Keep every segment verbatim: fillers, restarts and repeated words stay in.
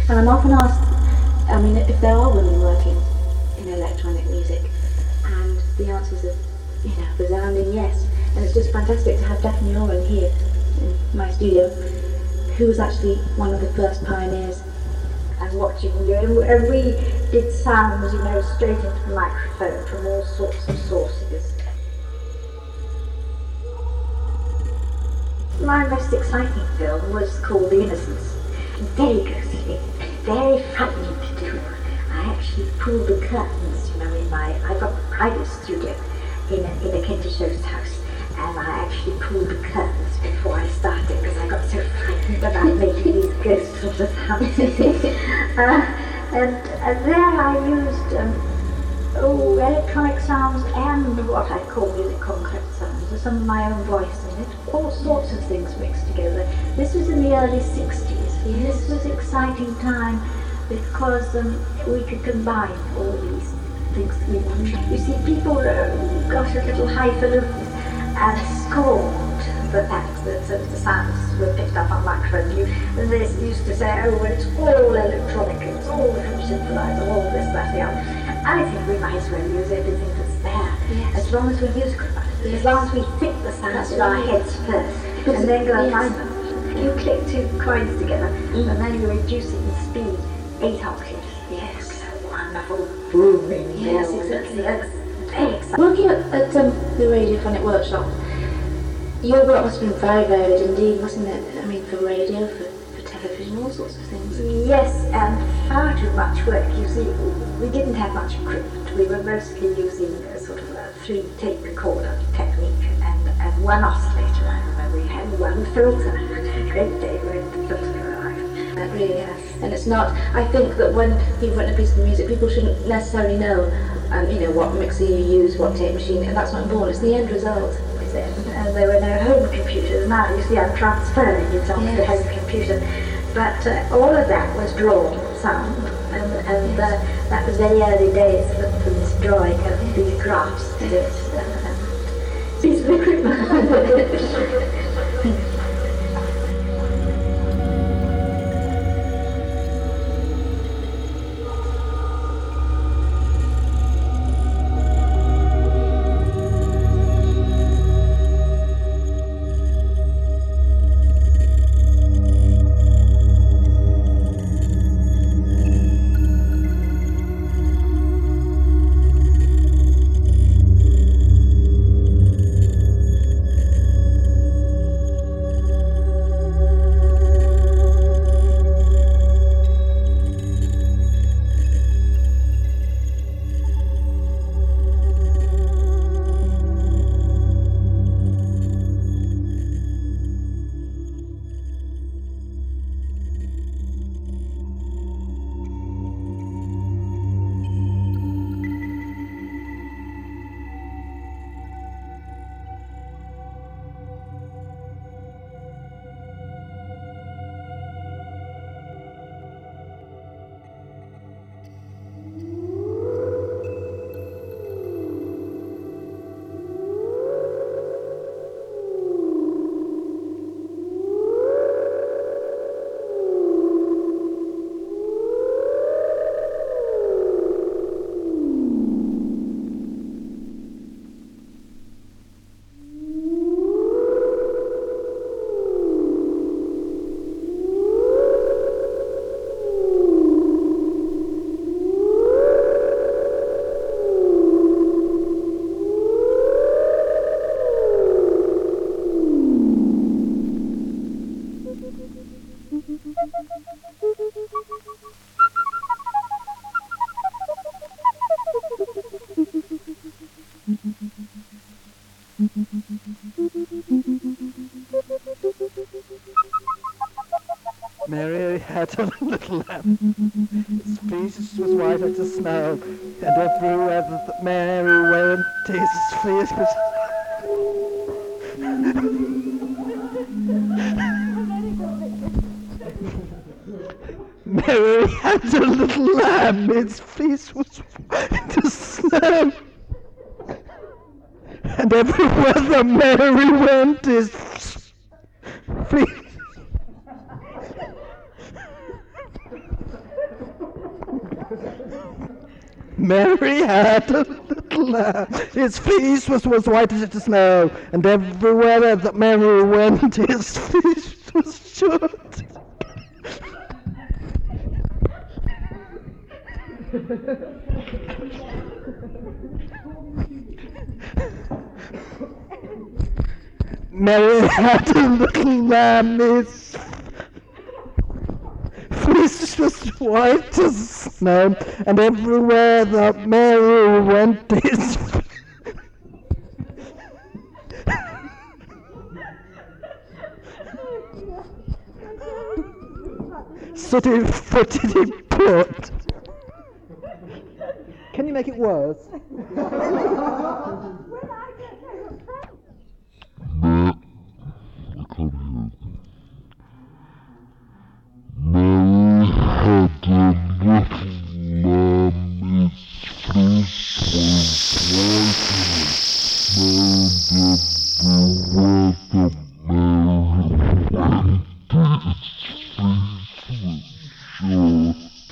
And I'm often asked, I mean, if there are women working in electronic music, and the answers are, you know, resounding yes. And it's just fantastic to have Daphne Oren here in my studio, who was actually one of the first pioneers. And watching you, and we did sounds, you know, straight into the microphone from all sorts of sources. My most exciting film was called The Innocents. Very ghostly, very frightening to do. I actually pulled the curtains, you know, in my, I got a private studio in a, in a Kentish Host house, and I actually pulled the curtains before I started because I got so frightened about making these ghost sort of sounds. uh, and, and there I used um, oh, electronic sounds and what I call music concrete sounds, with some of my own voice in it, all sorts of things mixed together. This was in the early sixties. This was exciting time because um, we could combine all these things that we wanted. You see, people uh, got a little highfalutin and scorned the fact that uh, the sounds were picked up on microphones. You, they used to say, oh, well, it's all electronic, it's all from synthesizer, all this, that, the other. I think we might as well use everything that's there, yes. As long as we're musical about it, yes. As long as we fit the sounds in our heads first, because and then go and find them. You click two coins together, mm. and then you reduce it in speed, eight octaves. Yes, it's a wonderful booming. Yes, exactly. That's very exciting. Working at, at um, the Radiophonic Workshop, your work must have been very varied indeed, wasn't it? I mean, for radio, for, for television, all sorts of things. Yes, and far too much work. You see, we didn't have much equipment. We were mostly using a sort of a three tape recorder technique and, and one oscillator. I remember we had one filter. Great day when the filter arrived. That really is. And it's not, I think that when you've written a piece of music, people shouldn't necessarily know, um, you know, what mixer you use, what tape machine, and that's not important. It's the end result. And there were no home computers. Now you see I'm transferring it onto yes. the home computer. But uh, all of that was drawn sound, and, and uh, that was very early days for, for this drawing of these graphs to do it. Uh, piece of equipment. Mary had a little lamb. His fleece was white as the snow, and everywhere that Mary went, his fleece was... Mary had a little lamb. Its fleece was white as snow, and everywhere that Mary went, his fleece... Mary had a little lamb. His fleece was, was white as the snow, and everywhere that Mary went, his fleece was short. Mary had a little lamb. His fleece was white as snow, and everywhere that Mary went, his sooty footity put. Can you make it worse? Mary had a little lamb, its fleece was white and everywhere that Mary went, its fleece was short.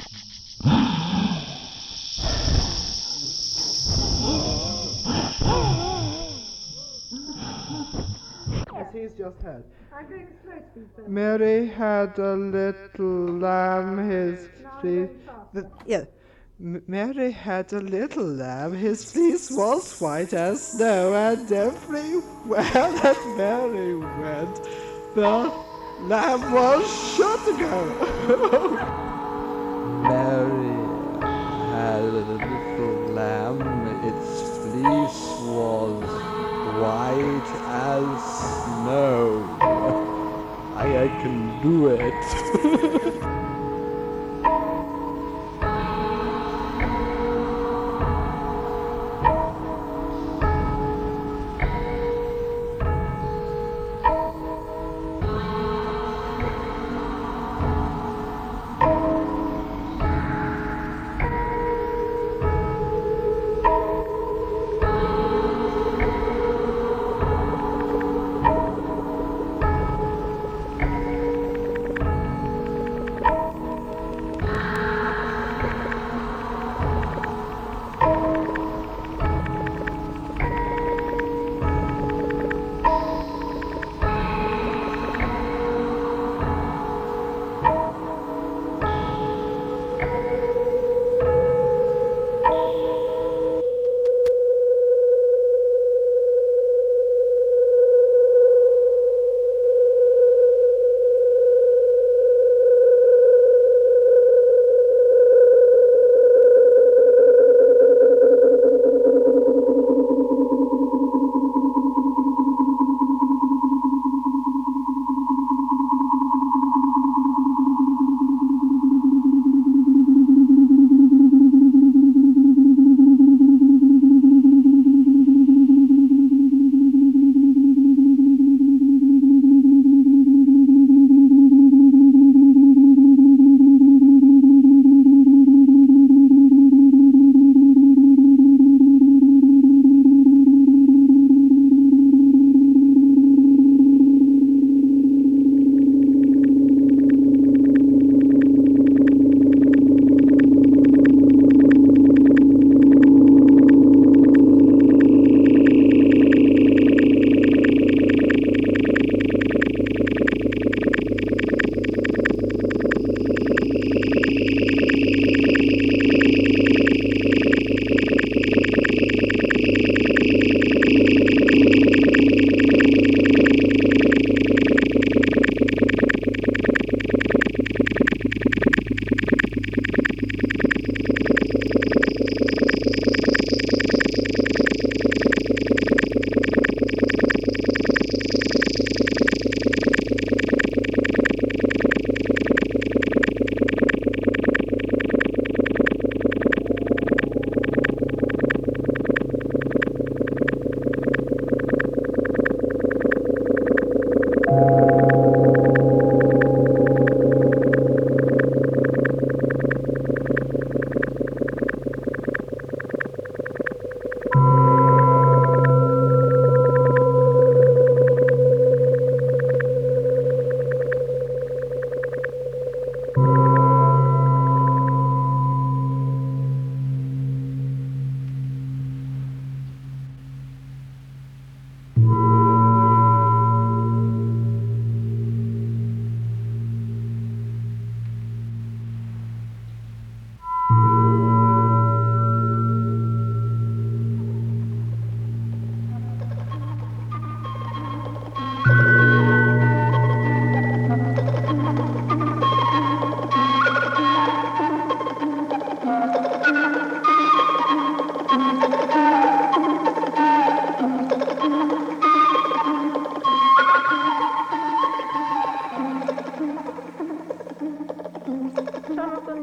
As he's just heard. Mary had a little lamb, his fleece. The, yeah. M- Mary had a little lamb, his fleece was white as snow, and everywhere that Mary went, the lamb was sure to go. Mary had a little lamb, its fleece was white as snow. I, I can do it.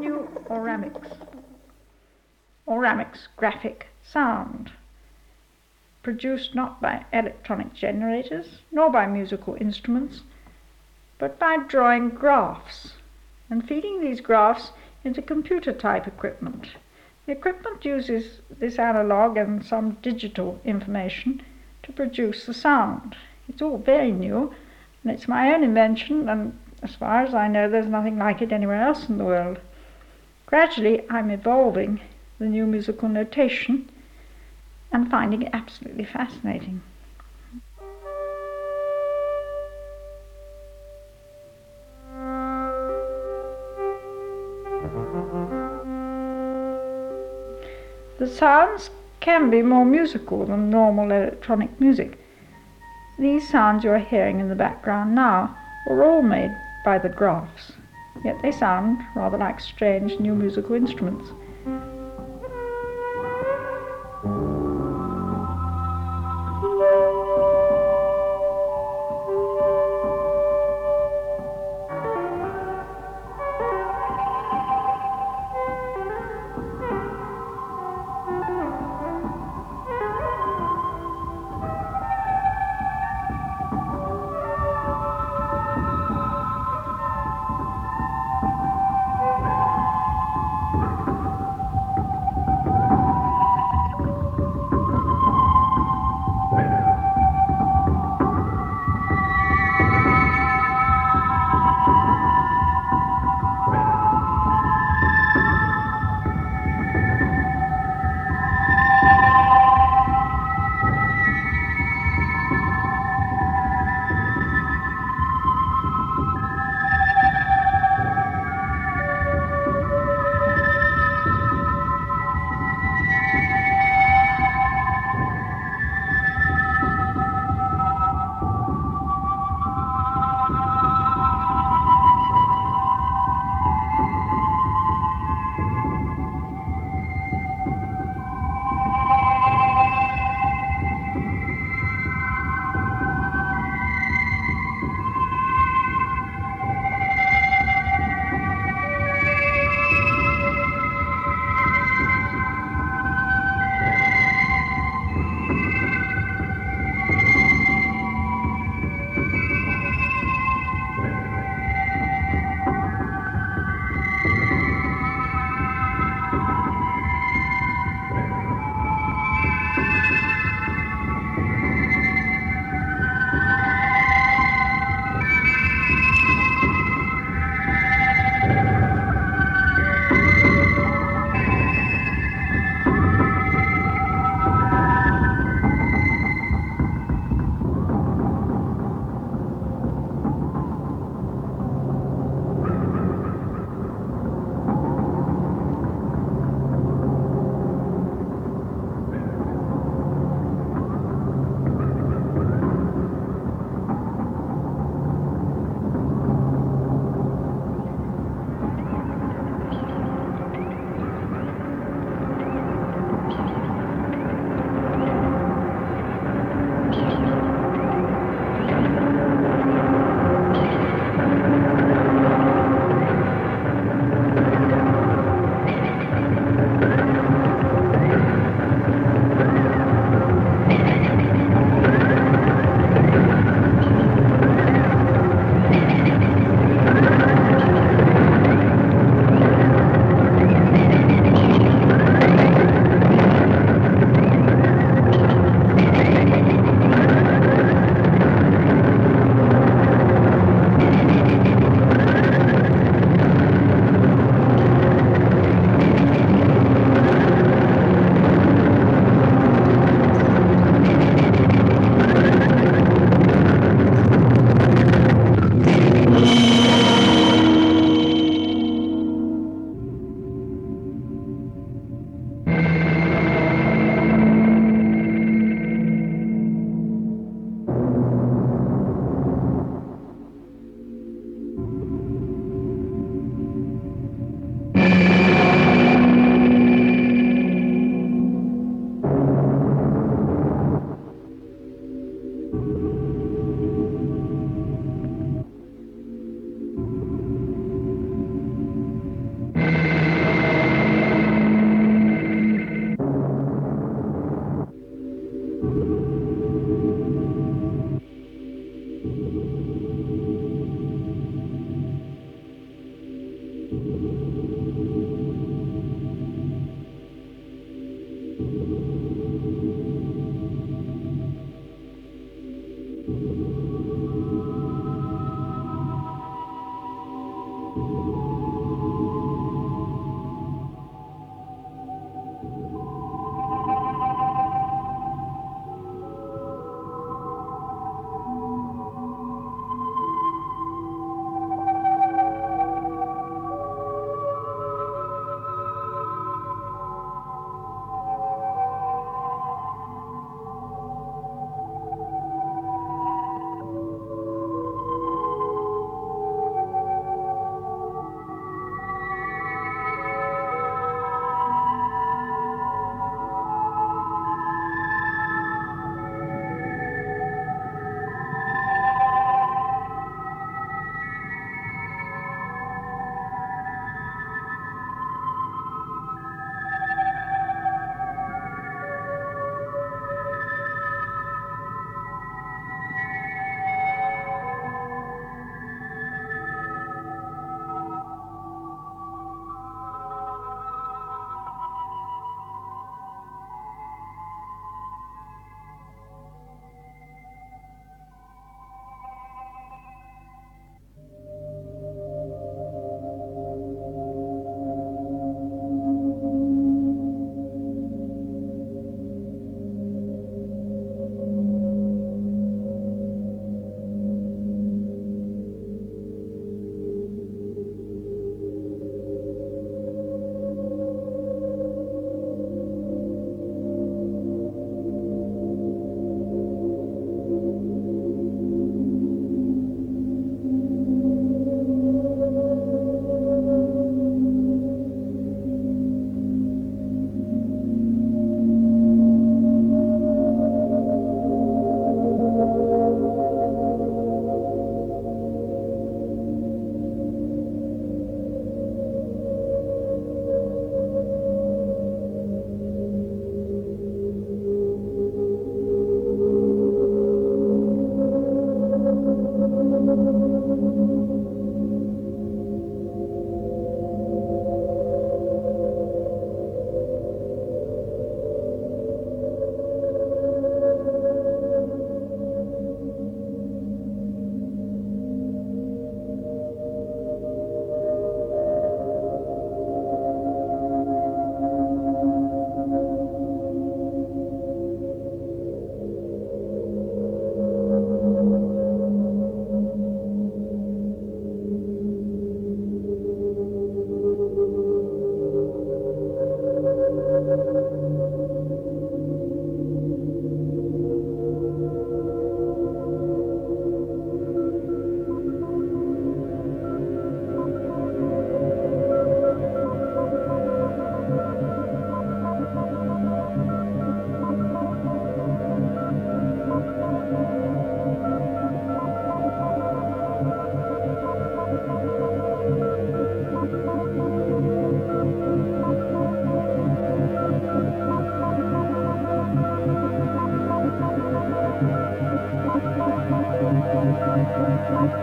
new Auramix, Auramix graphic sound, produced not by electronic generators nor by musical instruments, but by drawing graphs and feeding these graphs into computer-type equipment. The equipment uses this analog and some digital information to produce the sound. It's all very new, and it's my own invention, and as far as I know, there's nothing like it anywhere else in the world. Gradually, I'm evolving the new musical notation and finding it absolutely fascinating. The sounds can be more musical than normal electronic music. These sounds you're hearing in the background now were all made by the graphs, yet they sound rather like strange new musical instruments.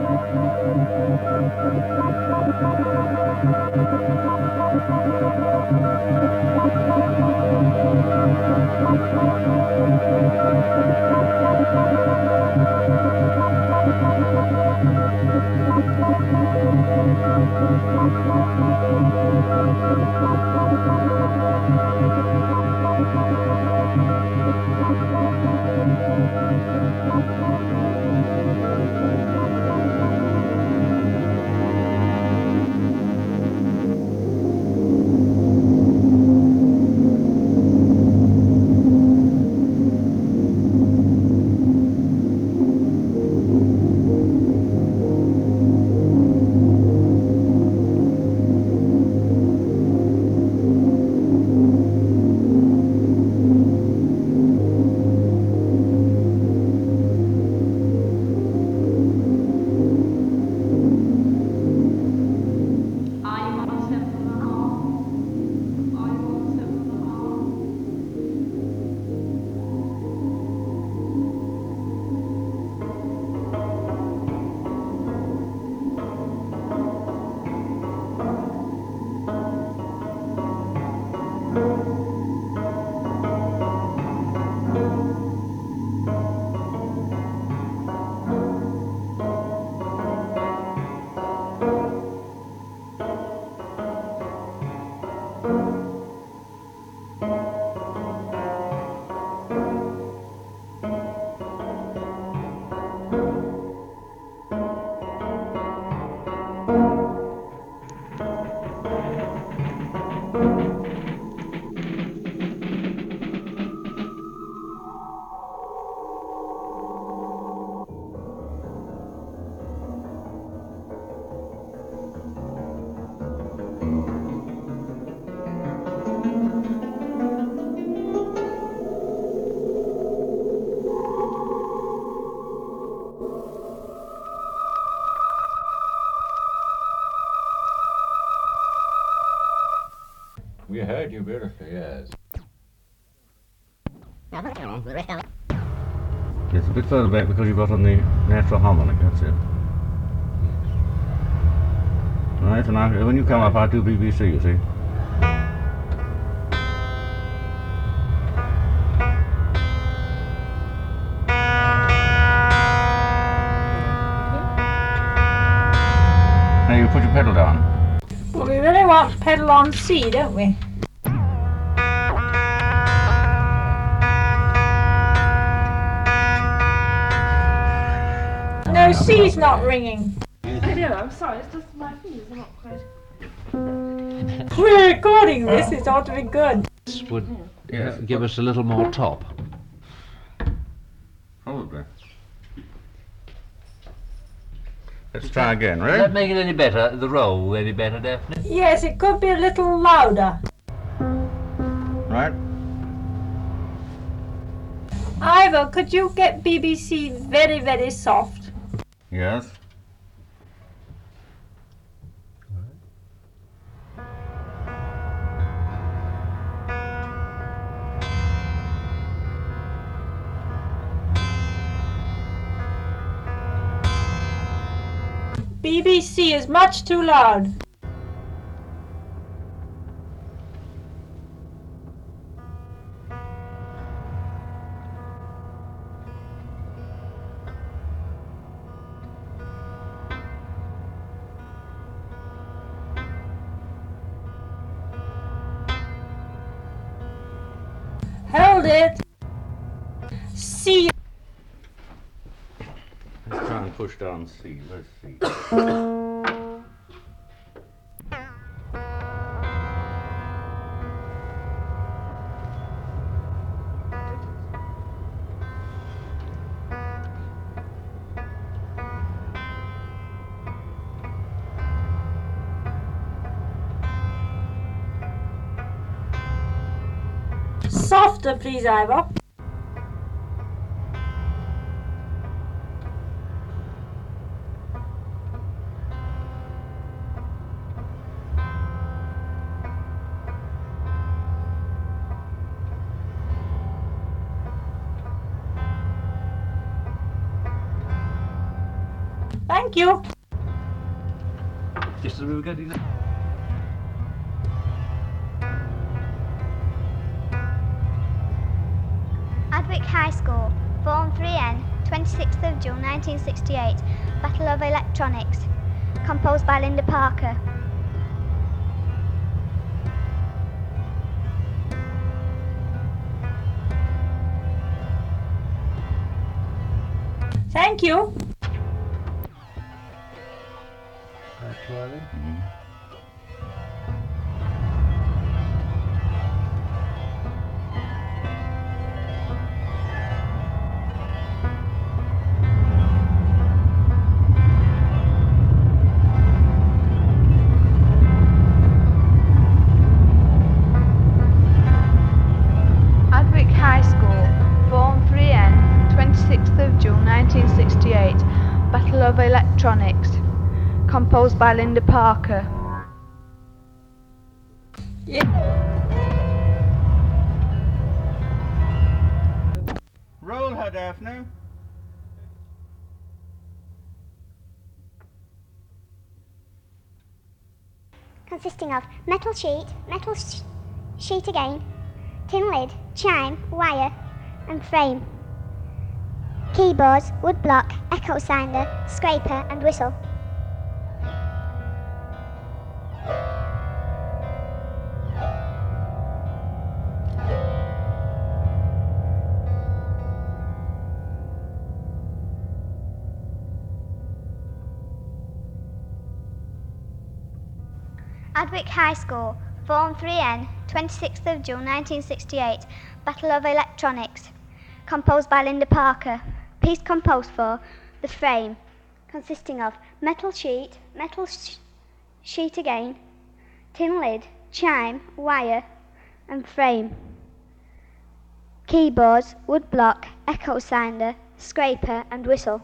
We heard you beautifully, yes. It's a bit further back because you've got on the natural harmonic, that's it. Right, and I, when you come up I do B B C, you see. Now you put your pedal down. Well, we really want pedal on C, don't we? No, C's not ringing. I know, I'm sorry, it's just my fingers are not quite... We're recording this, it ought to be good. This would uh, give us a little more top. Probably. Let's try again, Does right? that make it any better? The roll any better, Daphne? Yes, it could be a little louder. Right? Ivor, could you get B B C very, very soft? Yes. B B C is much too loud. Hold it. C. Let's try and push down C. Let's see. Softer, please, Ivor. Thank Thank you. Just as we were getting there. Adwick High School, Form three N, twenty-sixth of June nineteen sixty-eight, Battle of Electronics, composed by Linda Parker. Thank you. Actually. Adwick High School, Form three N, twenty-sixth of June nineteen sixty-eight, Battle of Electronics, composed by Linda Parker. Roll her, Daphne. Consisting of metal sheet, metal sh- sheet again, tin lid, chime, wire, and frame. Keyboards, wood block, echo sounder, scraper, and whistle. Adwick High School, Form three N, twenty-sixth of June nineteen sixty-eight, Battle of Electronics, composed by Linda Parker. Piece composed for The Frame, consisting of metal sheet, metal sh- sheet again, tin lid, chime, wire, and frame. Keyboards, wood block, echo sounder, scraper, and whistle.